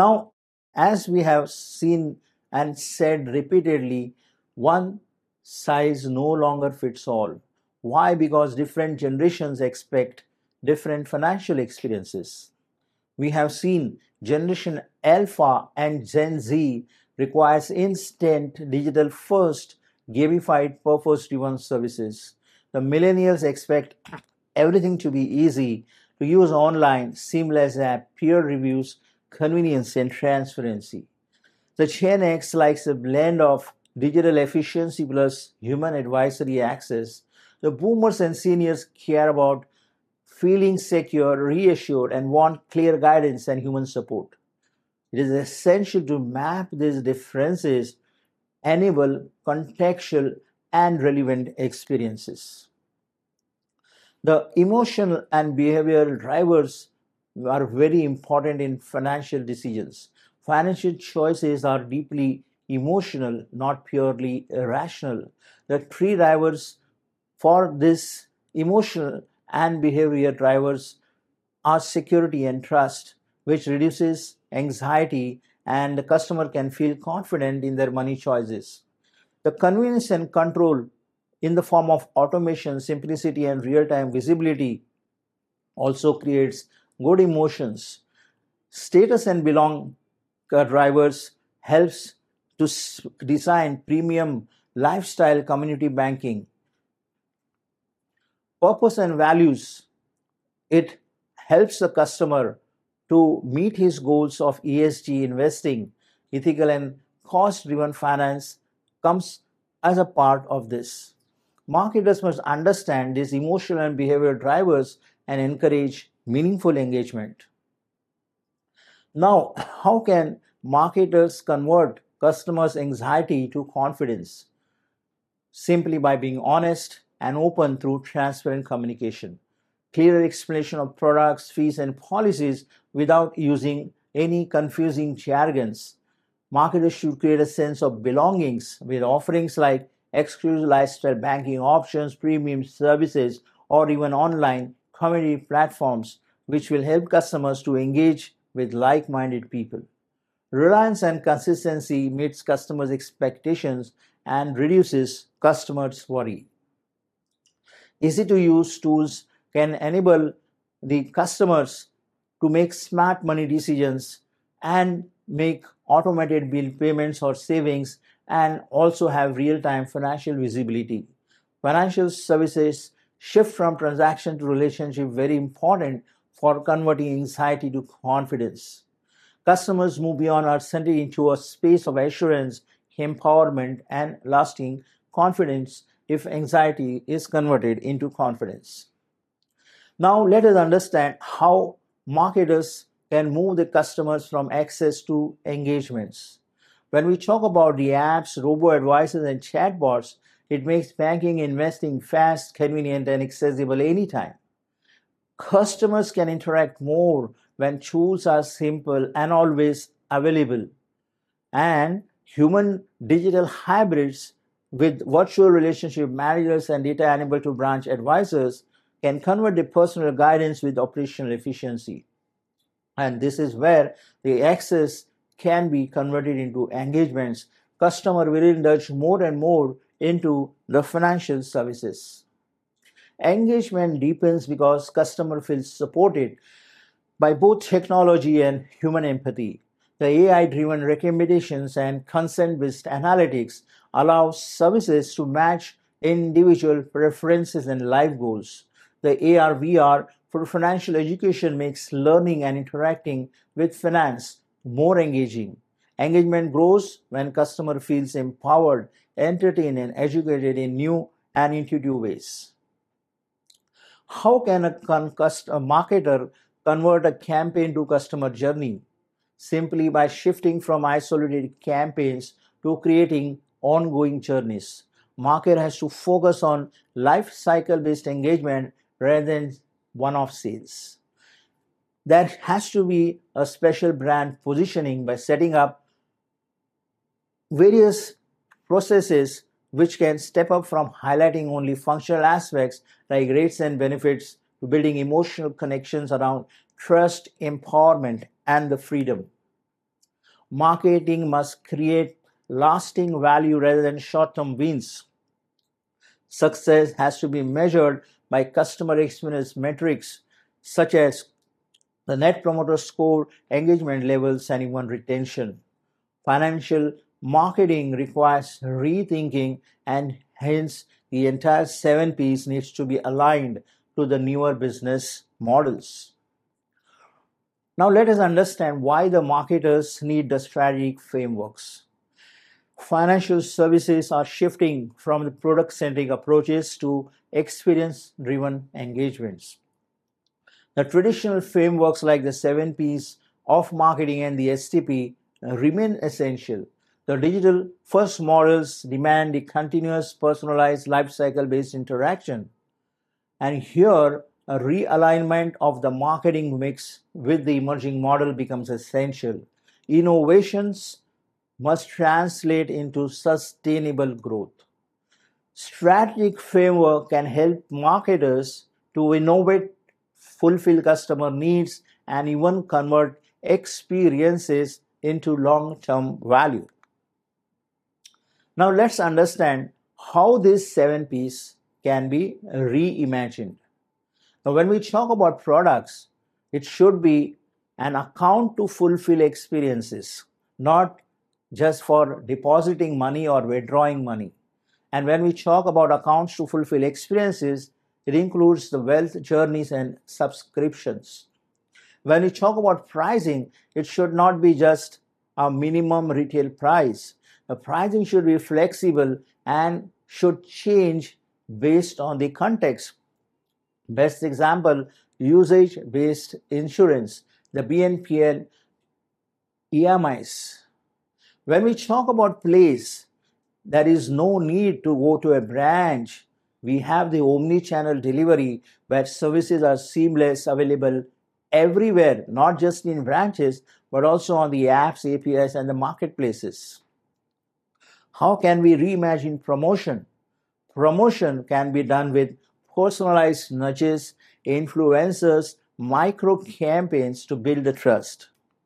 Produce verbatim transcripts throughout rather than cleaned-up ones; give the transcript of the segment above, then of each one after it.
Now, as we have seen and said repeatedly, one size no longer fits all. Why? Because different generations expect different financial experiences. We have seen Generation Alpha and Gen Z requires instant, digital first, gamified, purpose driven services. The millennials expect everything to be easy to use online, seamless app, peer reviews, convenience, and transparency. The Gen X likes a blend of digital efficiency plus human advisory access. The boomers and seniors care about feeling secure, reassured, and want clear guidance and human support. It is essential to map these differences, enable contextual and relevant experiences. The emotional and behavioral drivers are very important in financial decisions. Financial choices are deeply emotional, not purely irrational. The three drivers for this emotional and behavior drivers are security and trust, which reduces anxiety and the customer can feel confident in their money choices. The convenience and control in the form of automation, simplicity, and real time visibility also creates good emotions. Status and belong uh, drivers helps to s- design premium lifestyle community banking. Purpose and values, it helps the customer to meet his goals of E S G investing, ethical and cost driven finance comes as a part of this. Marketers must understand these emotional and behavioral drivers and encourage meaningful engagement. Now, how can marketers convert customers' anxiety to confidence? Simply by being honest and open through transparent communication, clear explanation of products, fees, and policies without using any confusing jargons. Marketers should create a sense of belongings with offerings like exclusive lifestyle banking options, premium services, or even online community platforms, which will help customers to engage with like minded people. Reliance and consistency meets customers' expectations and reduces customers' worry. Easy to use tools can enable the customers to make smart money decisions and make automated bill payments or savings and also have real time financial visibility. Financial services shift from transaction to relationship very important for converting anxiety to confidence. Customers move beyond uncertainty into a space of assurance, empowerment, and lasting confidence if anxiety is converted into confidence. Now, let us understand how marketers can move the customers from access to engagements. When we talk about the apps, robo advisors, and chatbots, it makes banking investing fast, convenient, and accessible anytime. Customers can interact more when tools are simple and always available. And human digital hybrids with virtual relationship managers and data enabled to branch advisors can convert the personal guidance with operational efficiency. And this is where the access can be converted into engagements. Customer will indulge more and more into the financial services. Engagement deepens because customer feels supported by both technology and human empathy. The A I driven recommendations and consent based analytics allow services to match individual preferences and life goals. The A R V R for financial education makes learning and interacting with finance more engaging. Engagement grows when customer feels empowered, entertained, and educated in new and intuitive ways. How can a, con- cust- a marketer convert a campaign to customer journey? Simply by shifting from isolated campaigns to creating ongoing journeys. Marketer has to focus on life cycle based engagement rather than one off sales. There has to be a special brand positioning by setting up various processes which can step up from highlighting only functional aspects like rates and benefits to building emotional connections around trust, empowerment, and the freedom. Marketing must create lasting value rather than short-term wins. Success has to be measured by customer experience metrics such as the Net Promoter Score, engagement levels, and even retention. Financial marketing requires rethinking, and hence the entire seven P's needs to be aligned to the newer business models. Now let us understand why the marketers need the strategic frameworks. Financial services are shifting from the product-centric approaches to experience-driven engagements. The traditional frameworks like the seven P's of marketing and the S T P remain essential. The digital first models demand a continuous personalized lifecycle based interaction. And here, a realignment of the marketing mix with the emerging model becomes essential. Innovations must translate into sustainable growth. Strategic framework can help marketers to innovate, fulfill customer needs, and even convert experiences into long-term value. Now let's understand how these seven P's can be reimagined. Now when we talk about products, it should be an account to fulfill experiences, not just for depositing money or withdrawing money. And when we talk about accounts to fulfill experiences, it includes the wealth journeys and subscriptions. When we talk about pricing, it should not be just a minimum retail price. The pricing should be flexible and should change based on the context. Best example, usage-based insurance, the B N P L E M Is. When we talk about place, there is no need to go to a branch. We have the omni-channel delivery where services are seamless, available everywhere, not just in branches, but also on the apps, A P Is, and the marketplaces. How can we reimagine promotion? Promotion can be done with personalized nudges, influencers, micro campaigns to build the trust.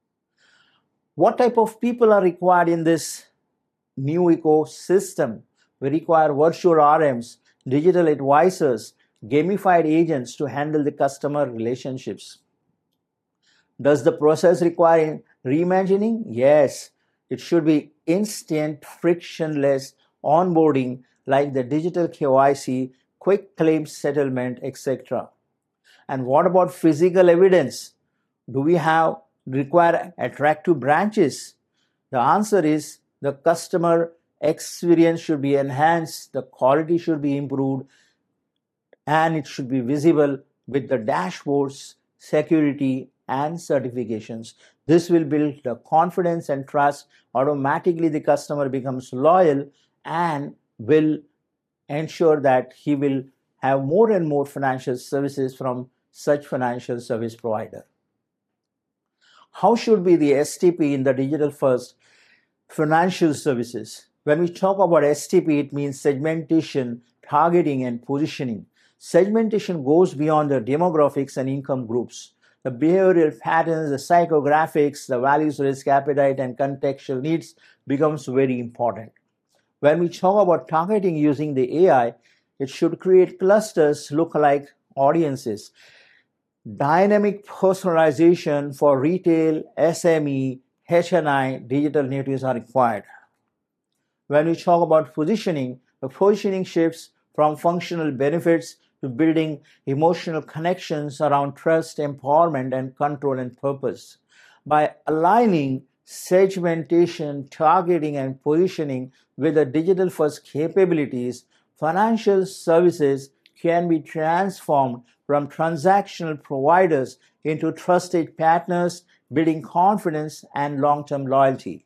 What type of people are required in this new ecosystem? We require virtual R Ms, digital advisors, gamified agents to handle the customer relationships. Does the process require reimagining? Yes, it should be instant, frictionless onboarding like the digital K Y C, quick claims settlement, et cetera. And what about physical evidence? Do we have require attractive branches? The answer is the customer experience should be enhanced, the quality should be improved, and it should be visible with the dashboards, security, and certifications. This will build the confidence and trust. Automatically, the customer becomes loyal and will ensure that he will have more and more financial services from such financial service provider. How should be the S T P in the digital first financial services? When we talk about S T P, it means segmentation, targeting, and positioning. Segmentation goes beyond the demographics and income groups. The behavioral patterns, the psychographics, the values, risk appetite, and contextual needs becomes very important. When we talk about targeting using the A I, it should create clusters, lookalike audiences. Dynamic personalization for retail, S M E, H N I, digital natives are required. When we talk about positioning, the positioning shifts from functional benefits to building emotional connections around trust, empowerment, and control and purpose. By aligning segmentation, targeting, and positioning with the digital first capabilities, financial services can be transformed from transactional providers into trusted partners, building confidence and long-term loyalty.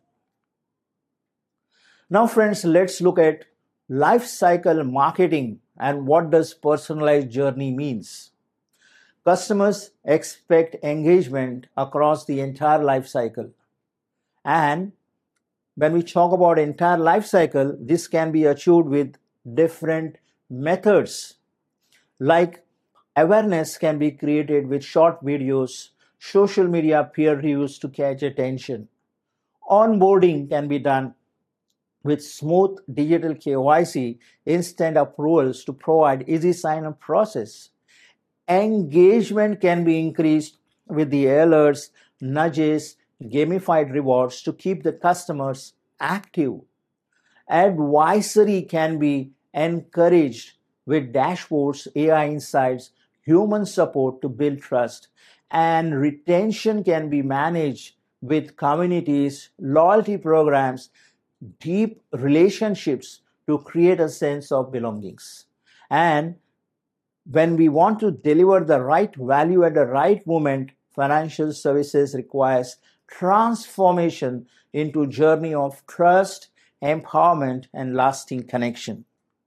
Now, friends, let's look at life cycle marketing and what does personalized journey means. Customers expect engagement across the entire life cycle. And when we talk about entire life cycle, this can be achieved with different methods. Like awareness can be created with short videos, social media peer reviews to catch attention. Onboarding can be done with smooth digital K Y C, instant approvals to provide easy sign-up process. Engagement can be increased with the alerts, nudges, gamified rewards to keep the customers active. Advisory can be encouraged with dashboards, A I insights, human support to build trust, and retention can be managed with communities, loyalty programs, deep relationships to create a sense of belongings. And when we want to deliver the right value at the right moment, financial services requires transformation into journey of trust, empowerment, and lasting connection.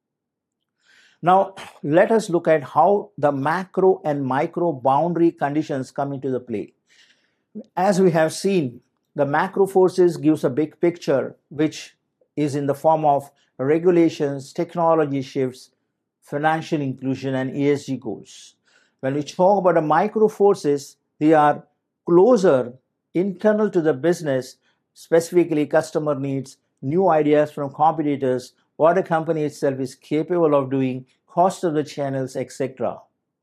Now, let us look at how the macro and micro boundary conditions come into the play. As we have seen, the macro forces gives a big picture, which is in the form of regulations, technology shifts, financial inclusion, and E S G goals. When we talk about the micro forces, they are closer, internal to the business, specifically customer needs, new ideas from competitors, what the company itself is capable of doing, cost of the channels, et cetera.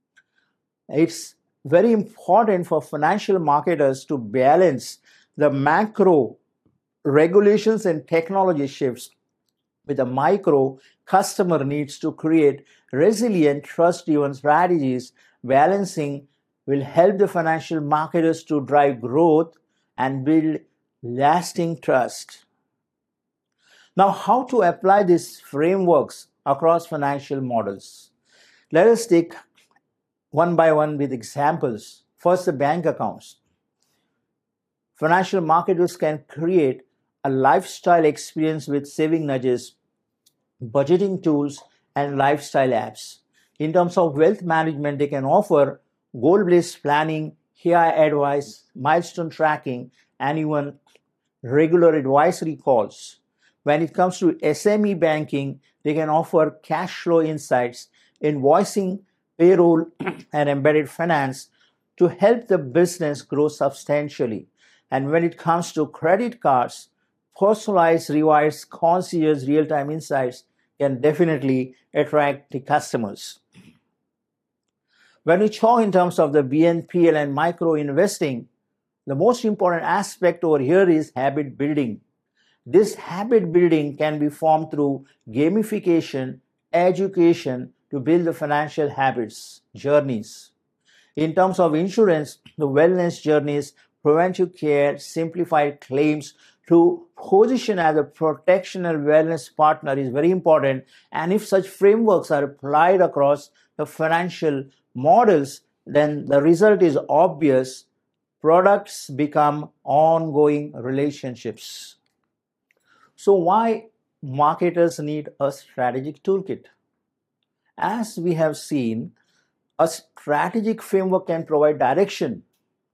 It's very important for financial marketers to balance the macro regulations and technology shifts with the micro customer needs to create resilient, trust-driven strategies. Balancing will help the financial marketers to drive growth and build lasting trust. Now, how to apply these frameworks across financial models? Let us take one by one with examples. First, the bank accounts. Financial marketers can create a lifestyle experience with saving nudges, budgeting tools, and lifestyle apps. In terms of wealth management, they can offer goal-based planning, A I advice, milestone tracking, and even regular advisory calls. When it comes to S M E banking, they can offer cash flow insights, invoicing, payroll, and embedded finance to help the business grow substantially. And when it comes to credit cards, personalized rewards, concierge real-time insights can definitely attract the customers. When we talk in terms of the B N P L and micro investing, the most important aspect over here is habit building. This habit building can be formed through gamification, education to build the financial habits, journeys. In terms of insurance, the wellness journeys, preventive care, simplified claims to position as a protection and wellness partner is very important. And if such frameworks are applied across the financial models, then the result is obvious. Products become ongoing relationships. So why marketers need a strategic toolkit? As we have seen, a strategic framework can provide direction,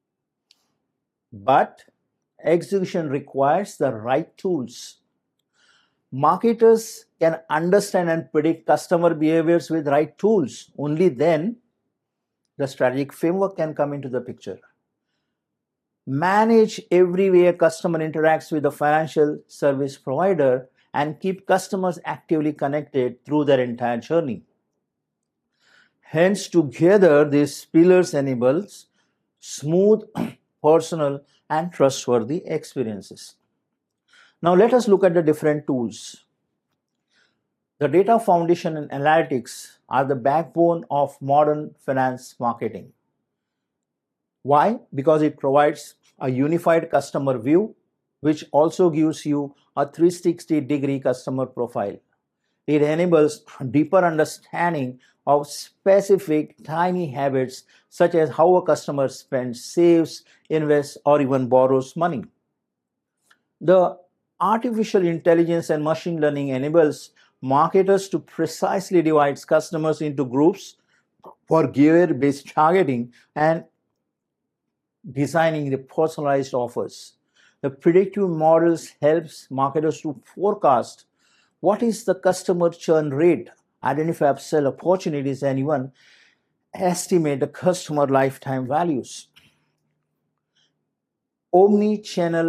but execution requires the right tools. Marketers can understand and predict customer behaviors with right tools. Only then the strategic framework can come into the picture. Manage every way a customer interacts with the financial service provider and keep customers actively connected through their entire journey. Hence, together, these pillars enables smooth, personal, and trustworthy experiences. Now, let us look at the different tools. The data foundation and analytics are the backbone of modern finance marketing. Why? Because it provides a unified customer view, which also gives you a three hundred sixty degree customer profile. It enables deeper understanding of specific tiny habits, such as how a customer spends, saves, invests, or even borrows money. The artificial intelligence and machine learning enables marketers to precisely divide customers into groups for gear-based targeting and designing the personalized offers. The predictive models helps marketers to forecast what is the customer churn rate, identify upsell opportunities, and even estimate the customer lifetime values. Omni-channel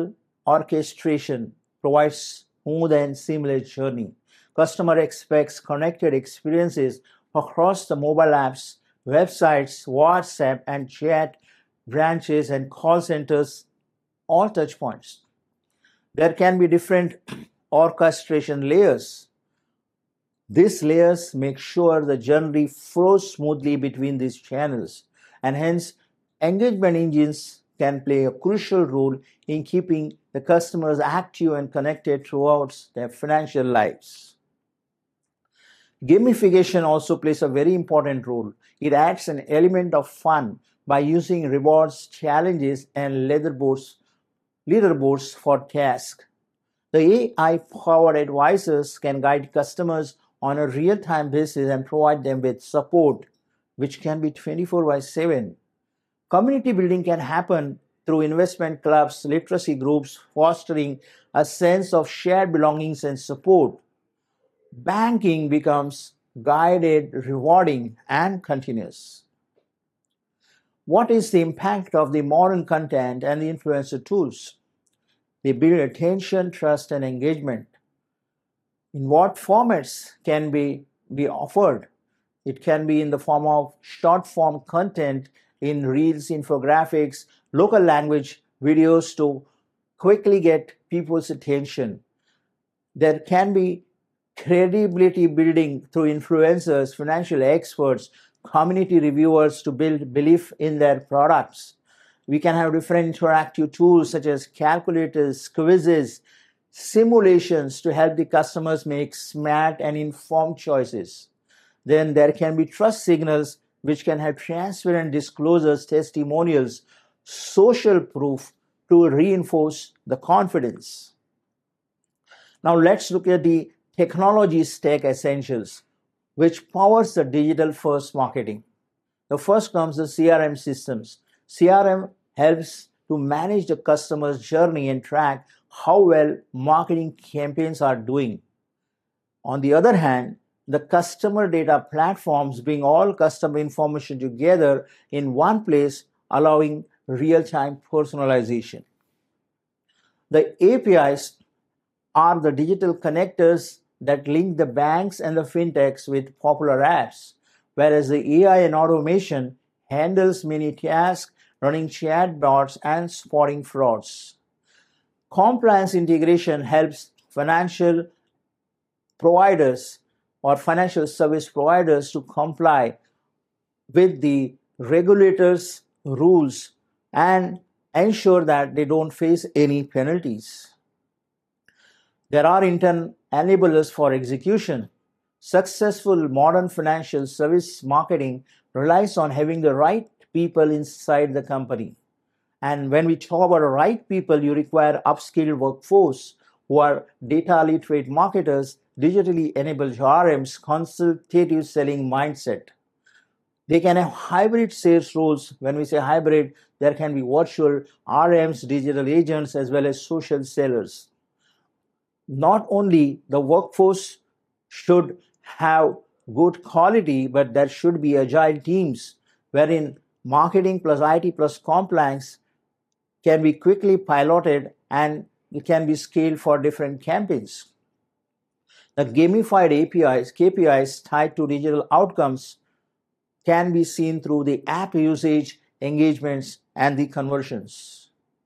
orchestration provides smooth and seamless journey. Customer expects connected experiences across the mobile apps, websites, WhatsApp and chat, branches and call centers, all touch points. There can be different orchestration layers. These layers make sure the journey flows smoothly between these channels, and hence engagement engines can play a crucial role in keeping the customers active and connected throughout their financial lives. Gamification also plays a very important role. It adds an element of fun by using rewards, challenges, and leaderboards, leaderboards for tasks. The A I-powered advisors can guide customers on a real-time basis and provide them with support, which can be twenty-four by seven. Community building can happen through investment clubs, literacy groups, fostering a sense of shared belongings and support. Banking becomes guided, rewarding, and continuous. What is the impact of the modern content and the influencer tools? They build attention, trust, and engagement. In what formats can be, be offered? It can be in the form of short form content in reels, infographics, local language videos to quickly get people's attention. There can be credibility building through influencers, financial experts, community reviewers to build belief in their products. We can have different interactive tools such as calculators, quizzes, simulations to help the customers make smart and informed choices. Then there can be trust signals which can have transparent disclosures, testimonials, social proof to reinforce the confidence. Now let's look at the technology stack essentials, which powers the digital first marketing. The first comes the C R M systems. C R M helps to manage the customer's journey and track how well marketing campaigns are doing. On the other hand, the customer data platforms bring all customer information together in one place, allowing real-time personalization. The A P Is are the digital connectors that link the banks and the fintechs with popular apps, whereas the A I and automation handles many tasks, running chatbots and spotting frauds. Compliance integration helps financial providers or financial service providers to comply with the regulators' rules and ensure that they don't face any penalties. There are internal enablers for execution. Successful modern financial service marketing relies on having the right people inside the company. And when we talk about the right people, you require upskilled workforce who are data literate marketers, digitally enabled R Ms, consultative selling mindset. They can have hybrid sales roles. When we say hybrid, there can be virtual R Ms, digital agents, as well as social sellers. Not only the workforce should have good quality, but there should be agile teams wherein marketing plus I T plus compliance can be quickly piloted and it can be scaled for different campaigns. The gamified A P Is, K P Is tied to digital outcomes can be seen through the app usage, engagements, and the conversions.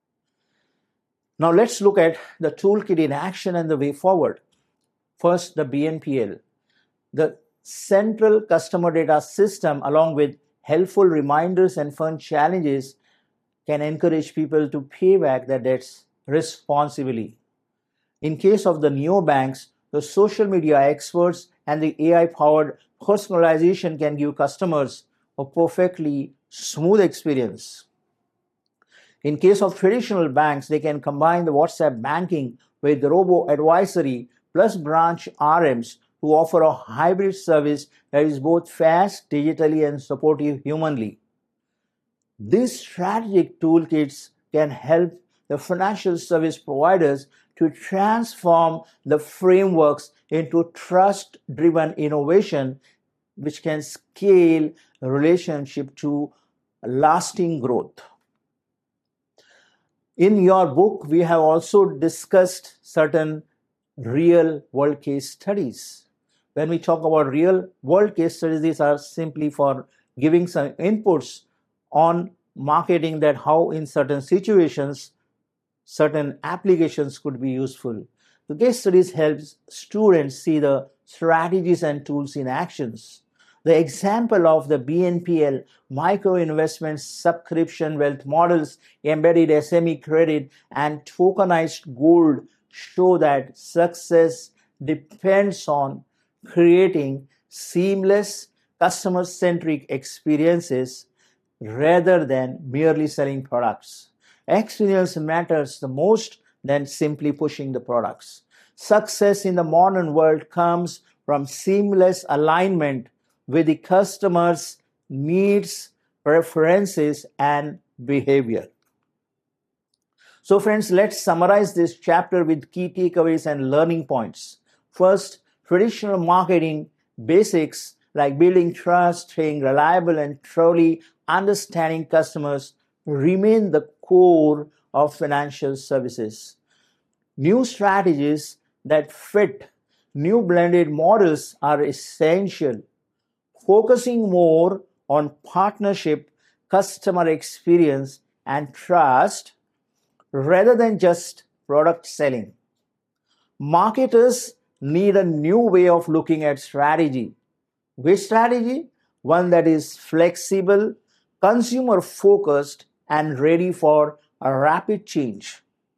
Now let's look at the toolkit in action and the way forward. First, the B N P L. The central customer data system, along with helpful reminders and fun challenges, can encourage people to pay back their debts responsibly. In case of the neobanks, the social media experts and the A I-powered personalization can give customers a perfectly smooth experience. In case of traditional banks, they can combine the WhatsApp banking with the robo-advisory plus branch R Ms to offer a hybrid service that is both fast digitally and supportive humanly. These strategic toolkits can help the financial service providers to transform the frameworks into trust-driven innovation, which can scale a relationship to lasting growth. In your book, we have also discussed certain real world case studies. When we talk about real world case studies, these are simply for giving some inputs on marketing, that how in certain situations certain applications could be useful. The case studies helps students see the strategies and tools in actions. The example of the B N P L micro investment subscription wealth models, embedded S M E credit, and tokenized gold show that success depends on creating seamless, customer-centric experiences rather than merely selling products. Experience matters the most than simply pushing the products. Success in the modern world comes from seamless alignment with the customer's needs, preferences, and behavior. So friends, let's summarize this chapter with key takeaways and learning points. First, traditional marketing basics like building trust, staying reliable, and truly understanding customers remain the core of financial services. New strategies that fit new blended models are essential, focusing more on partnership, customer experience, and trust rather than just product selling. Marketers need a new way of looking at strategy. Which strategy? One that is flexible, consumer focused, and ready for a rapid change.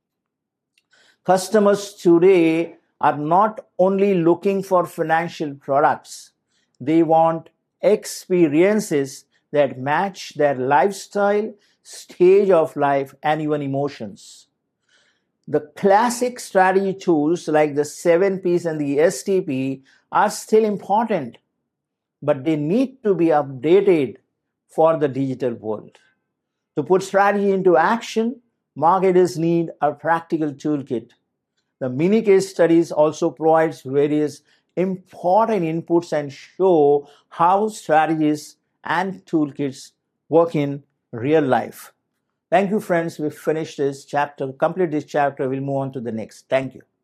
Customers today are not only looking for financial products, they want experiences that match their lifestyle, stage of life, and even emotions. The classic strategy tools like the seven P's and the S T P are still important, but they need to be updated for the digital world. To put strategy into action, marketers need a practical toolkit. The mini case studies also provides various important inputs and show how strategies and toolkits work in real life. Thank you, friends. We've finished this chapter, complete this chapter. We'll move on to the next. Thank you.